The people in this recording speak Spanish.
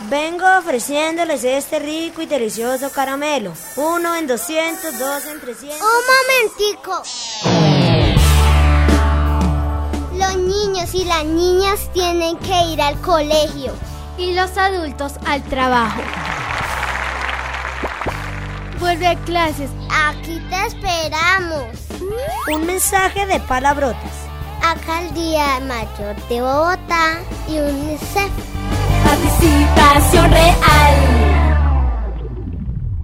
Vengo ofreciéndoles este rico y delicioso caramelo. 1 en 200, 2 en 300... ¡Un momentico! Los niños y las niñas tienen que ir al colegio. Y los adultos al trabajo. Vuelve a clases. Aquí te esperamos. Un mensaje de Palabrotas. Alcaldía Mayor de Bogotá y UNICEF. Participación real.